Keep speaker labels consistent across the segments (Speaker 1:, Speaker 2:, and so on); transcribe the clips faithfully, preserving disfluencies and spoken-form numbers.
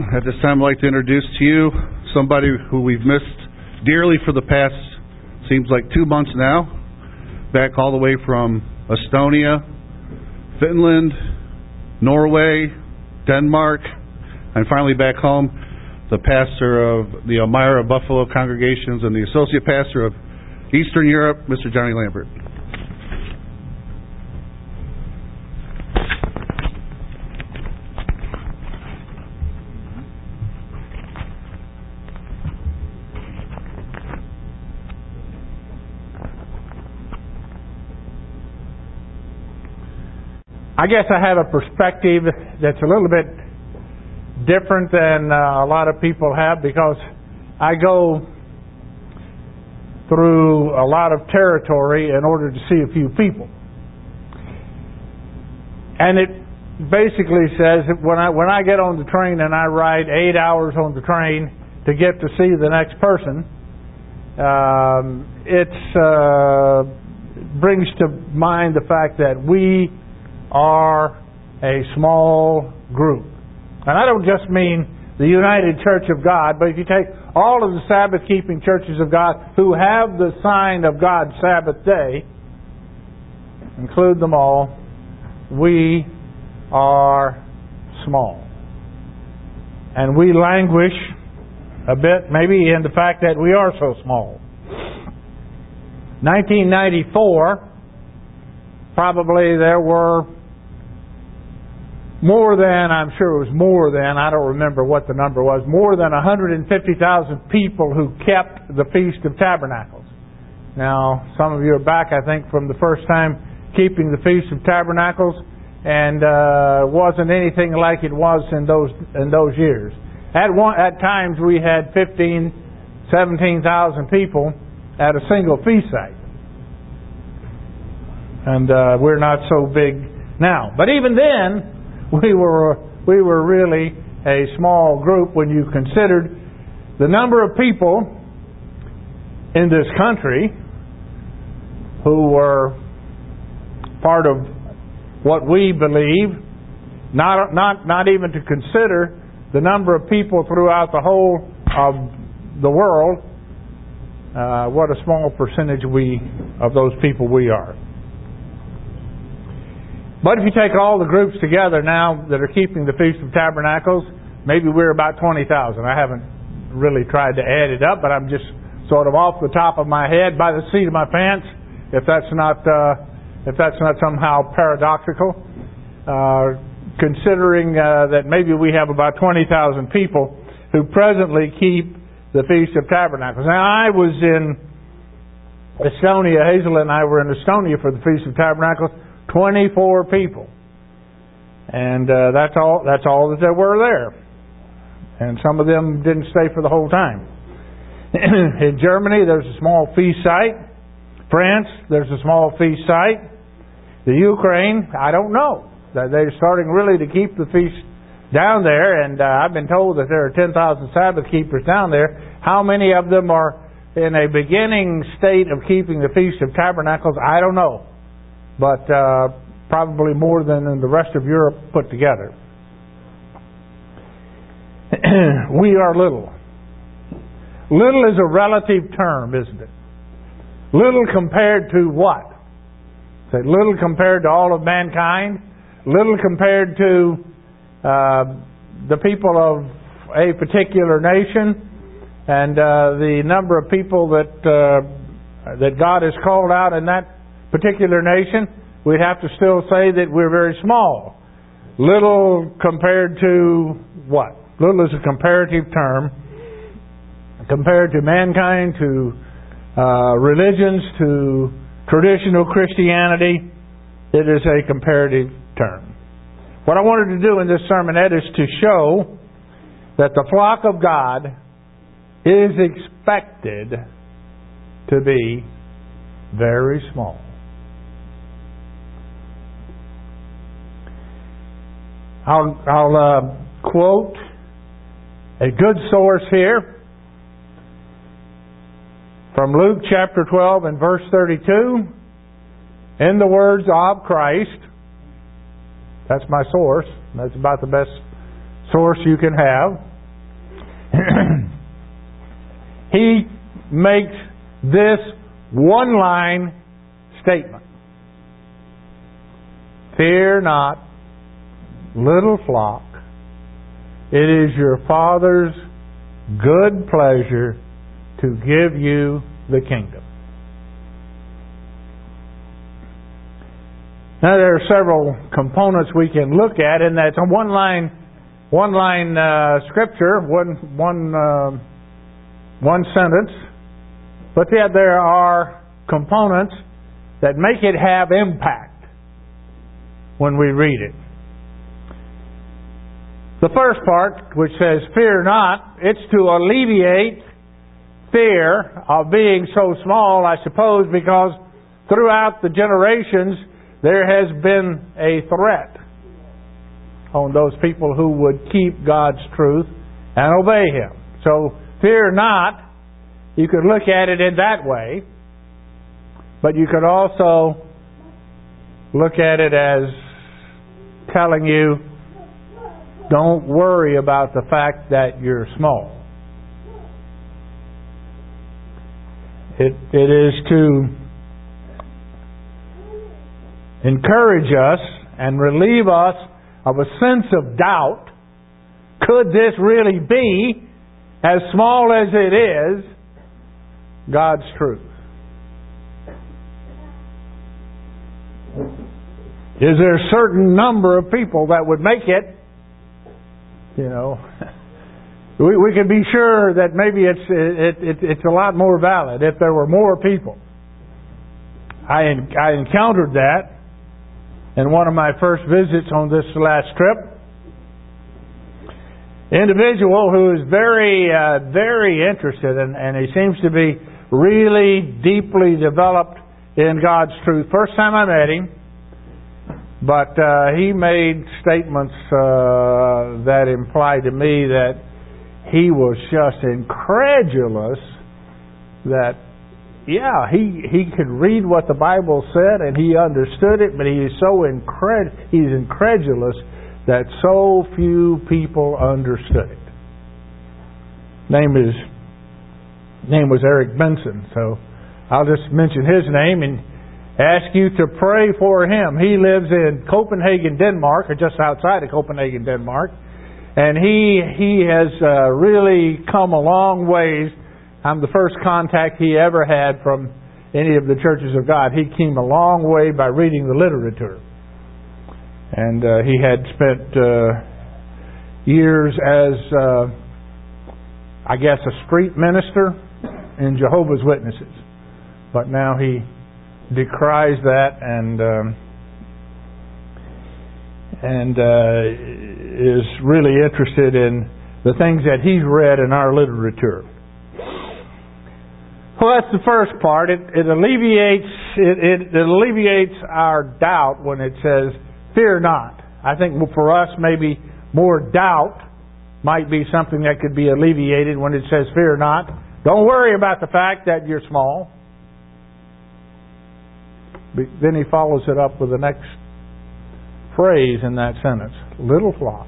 Speaker 1: At this time, I'd like to introduce to you somebody who we've missed dearly for the past, seems like two months now, back all the way from Estonia, Finland, Norway, Denmark, and finally back home, the pastor of the Elmira Buffalo congregations and the associate pastor of Eastern Europe, Mister Johnny Lambert.
Speaker 2: I guess I have a perspective that's a little bit different than uh, a lot of people have, because I go through a lot of territory in order to see a few people. And it basically says that when I when I get on the train and I ride eight hours on the train to get to see the next person, um, it uh, brings to mind the fact that we are a small group. And I don't just mean the United Church of God, but if you take all of the Sabbath-keeping churches of God who have the sign of God's Sabbath day, include them all, we are small. And we languish a bit, maybe, in the fact that we are so small. nineteen ninety-four, probably there were more than, I'm sure it was more than, I don't remember what the number was, more than one hundred fifty thousand people who kept the Feast of Tabernacles. Now, some of you are back, I think, from the first time keeping the Feast of Tabernacles, and uh, wasn't anything like it was in those in those years. At one, at times we had fifteen, seventeen thousand people at a single feast site. And uh, we're not so big now. But even then, We were we were really a small group when you considered the number of people in this country who were part of what we believe, not not not even to consider the number of people throughout the whole of the world. Uh, what a small percentage we of those people we are. But if you take all the groups together now that are keeping the Feast of Tabernacles, maybe we're about twenty thousand. I haven't really tried to add it up, but I'm just sort of off the top of my head, by the seat of my pants, if that's not uh, if that's not somehow paradoxical, uh, considering uh, that maybe we have about twenty thousand people who presently keep the Feast of Tabernacles. Now, I was in Estonia. Hazel and I were in Estonia for the Feast of Tabernacles. twenty-four people, and uh, that's all. That's all that there were there, and some of them didn't stay for the whole time. In Germany, there's a small feast site. France, there's a small feast site. The Ukraine, I don't know. They're starting really to keep the feast down there, and uh, I've been told that there are ten thousand Sabbath keepers down there. How many of them are in a beginning state of keeping the Feast of Tabernacles? I don't know. But uh, probably more than in the rest of Europe put together. We are little. Little is a relative term, isn't it? Little compared to what? Say, little compared to all of mankind. Little compared to uh, the people of a particular nation, and uh, the number of people that uh, that God has called out in that particular nation. We'd have to still say that we're very small. Little compared to what? Little is a comparative term. Compared to mankind, to uh, religions, to traditional Christianity, it is a comparative term. What I wanted to do in this sermonette is to show that the flock of God is expected to be very small. I'll, I'll uh, quote a good source here from Luke chapter twelve and verse thirty-two. In the words of Christ, that's my source. That's about the best source you can have. he makes this one-line statement. Fear not, little flock. It is your Father's good pleasure to give you the kingdom. Now there are several components we can look at, and that's a one-line, one-line uh, scripture, one, one, uh, one sentence. But yet there are components that make it have impact when we read it. The first part, which says, fear not, it's to alleviate fear of being so small, I suppose, because throughout the generations there has been a threat on those people who would keep God's truth and obey Him. So, fear not, you could look at it in that way, but you could also look at it as telling you, don't worry about the fact that you're small. It, it is to encourage us and relieve us of a sense of doubt. Could this really be, as small as it is, God's truth? Is there a certain number of people that would make it? You know, we, we can be sure that maybe it's it, it, it's a lot more valid if there were more people. I I encountered that in one of my first visits on this last trip. Individual who is very uh, very interested in, and he seems to be really deeply developed in God's truth. First time I met him. But uh, he made statements uh, that implied to me that he was just incredulous that, yeah, he, he could read what the Bible said and he understood it, but he is so incred he's incredulous that so few people understood it. Name is name was Eric Benson, so I'll just mention his name and ask you to pray for him. He lives in Copenhagen, Denmark, or just outside of Copenhagen, Denmark. And he he has uh, really come a long ways. I'm the first contact he ever had from any of the churches of God. He came a long way by reading the literature. And uh, he had spent uh, years as, uh, I guess, a street minister in Jehovah's Witnesses. But now he decries that and um, and uh, is really interested in the things that he's read in our literature. Well, that's the first part. It, it alleviates it, it, it alleviates our doubt when it says, "Fear not." I think for us, maybe more doubt might be something that could be alleviated when it says, "Fear not." Don't worry about the fact that you're small. Then he follows it up with the next phrase in that sentence. Little flock.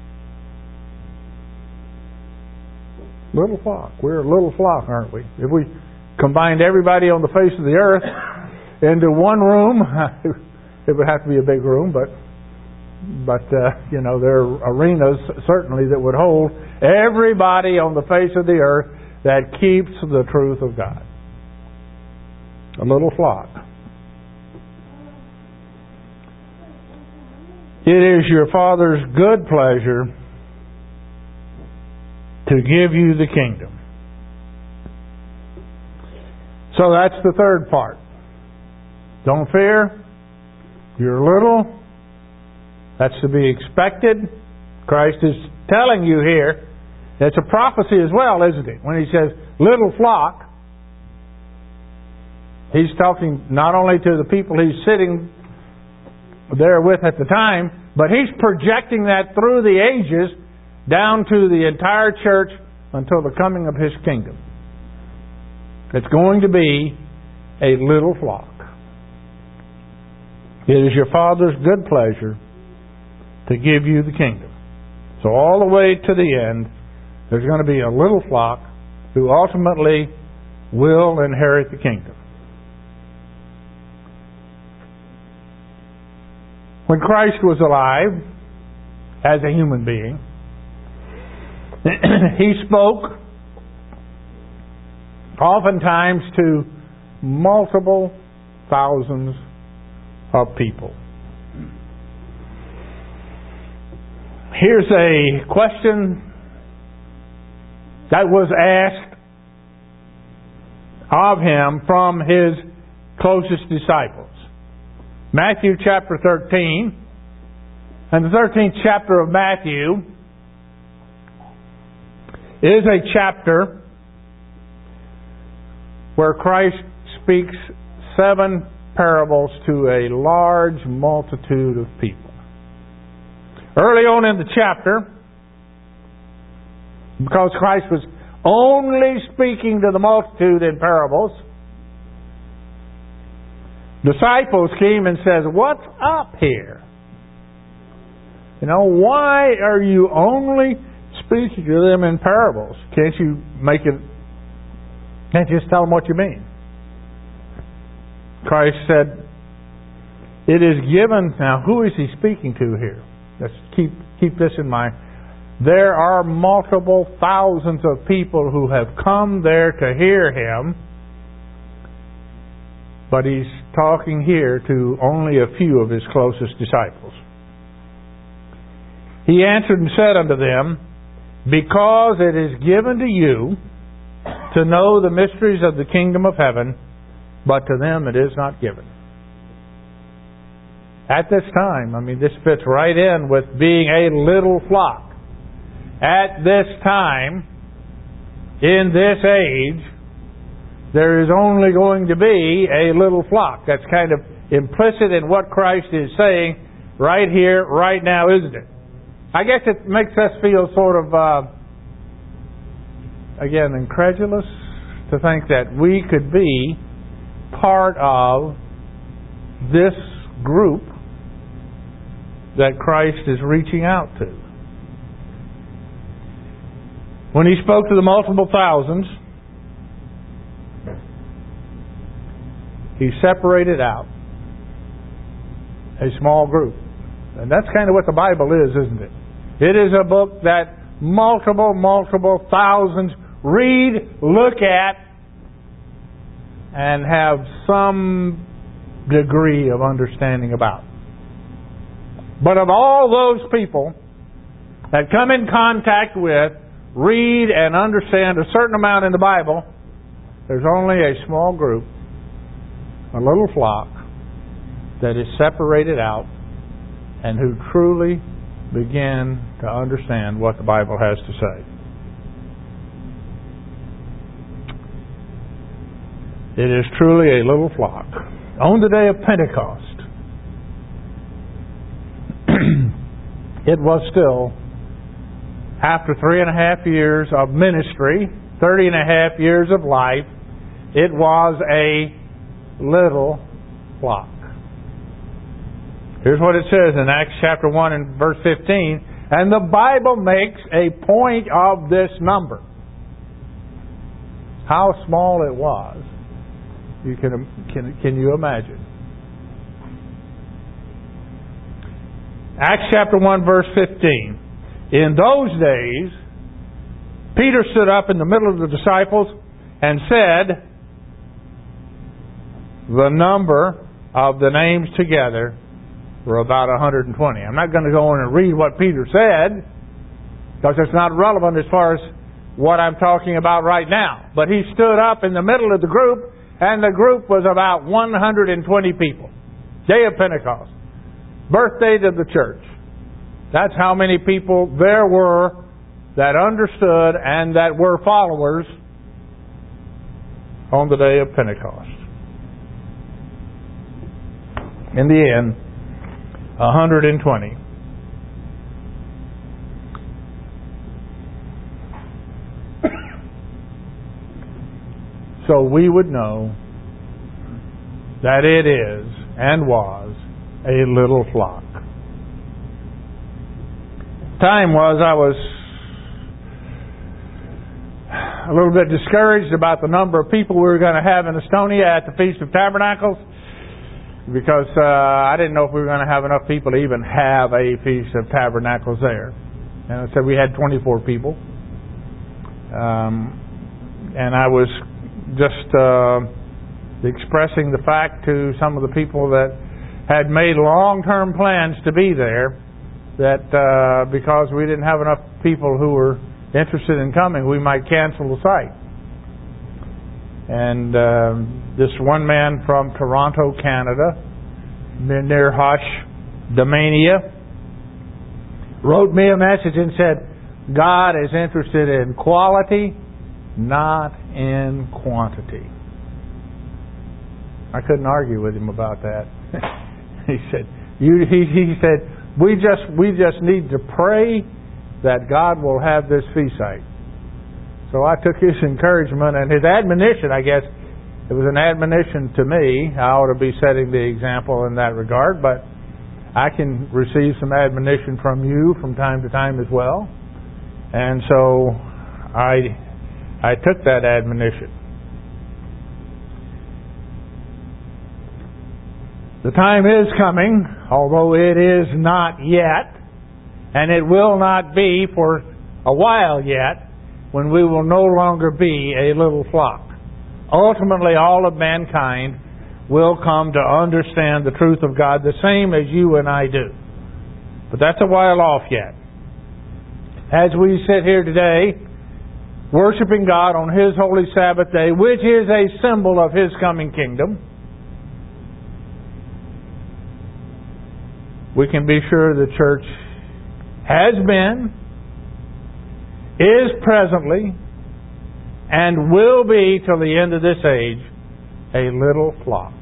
Speaker 2: Little flock. We're a little flock, aren't we? If we combined everybody on the face of the earth into one room, it would have to be a big room, but but uh, you know, there are arenas certainly that would hold everybody on the face of the earth that keeps the truth of God. A little flock. It is your Father's good pleasure to give you the kingdom. So that's the third part. Don't fear. You're little. That's to be expected. Christ is telling you here. It's a prophecy as well, isn't it? When he says, little flock, he's talking not only to the people he's sitting there with at the time, but he's projecting that through the ages down to the entire church until the coming of his kingdom. It's going to be a little flock. It is your Father's good pleasure to give you the kingdom. So all the way to the end, There's going to be a little flock who ultimately will inherit the kingdom. When Christ was alive as a human being, He spoke oftentimes to multiple thousands of people. Here's a question that was asked of Him from His closest disciples. Matthew chapter thirteen, and the thirteenth chapter of Matthew is a chapter where Christ speaks seven parables to a large multitude of people. Early on in the chapter, because Christ was only speaking to the multitude in parables, disciples came and said, "What's up here? You know, why are you only speaking to them in parables? Can't you make it, can't you just tell them what you mean?" Christ said, "It is given," now who is He speaking to here? Let's keep, keep this in mind. There are multiple thousands of people who have come there to hear Him, but He's talking here to only a few of His closest disciples. He answered and said unto them, "Because it is given to you to know the mysteries of the kingdom of heaven, but to them it is not given." At this time, I mean, this fits right in with being a little flock. At this time, in this age, there is only going to be a little flock. That's kind of implicit in what Christ is saying right here, right now, isn't it? I guess it makes us feel sort of, uh, again, incredulous to think that we could be part of this group that Christ is reaching out to. When He spoke to the multiple thousands, He separated out a small group. And that's kind of what the Bible is, isn't it? It is a book that multiple, multiple thousands read, look at, and have some degree of understanding about. But of all those people that come in contact with, read, and understand a certain amount in the Bible, there's only a small group, a little flock, that is separated out and who truly begin to understand what the Bible has to say. It is truly a little flock. On the day of Pentecost, it was still, after three and a half years of ministry, thirty and a half years of life, it was a little flock. Here's what it says in Acts chapter one and verse fifteen. And the Bible makes a point of this number. How small it was, you can, can, can you imagine? Acts chapter one verse fifteen. In those days, Peter stood up in the middle of the disciples and said, the number of the names together were about one hundred twenty. I'm not going to go on and read what Peter said, because it's not relevant as far as what I'm talking about right now. But he stood up in the middle of the group, and the group was about one hundred twenty people. Day of Pentecost. Birthday to the church. That's how many people there were that understood and that were followers on the day of Pentecost. In the end, one hundred twenty. So we would know that it is and was a little flock. Time was I was a little bit discouraged about the number of people we were going to have in Estonia at the Feast of Tabernacles, because uh, I didn't know if we were going to have enough people to even have a Feast of Tabernacles there. And I said we had twenty-four people. Um, and I was just uh, expressing the fact to some of the people that had made long-term plans to be there, that uh, because we didn't have enough people who were interested in coming, we might cancel the site. And uh, this one man from Toronto, Canada, near Hush, Damania, wrote me a message and said, God is interested in quality, not in quantity. I couldn't argue with him about that. He said, you, he, he said, we just we just need to pray that God will have this feast site. So I took his encouragement and his admonition, I guess, it was an admonition to me. I ought to be setting the example in that regard, but I can receive some admonition from you from time to time as well. And so I I took that admonition. The time is coming, although it is not yet, and it will not be for a while yet, when we will no longer be a little flock. Ultimately, all of mankind will come to understand the truth of God the same as you and I do. But that's a while off yet. As we sit here today, worshiping God on His holy Sabbath day, which is a symbol of His coming kingdom, we can be sure the church has been, is presently, and will be till the end of this age, a little flock.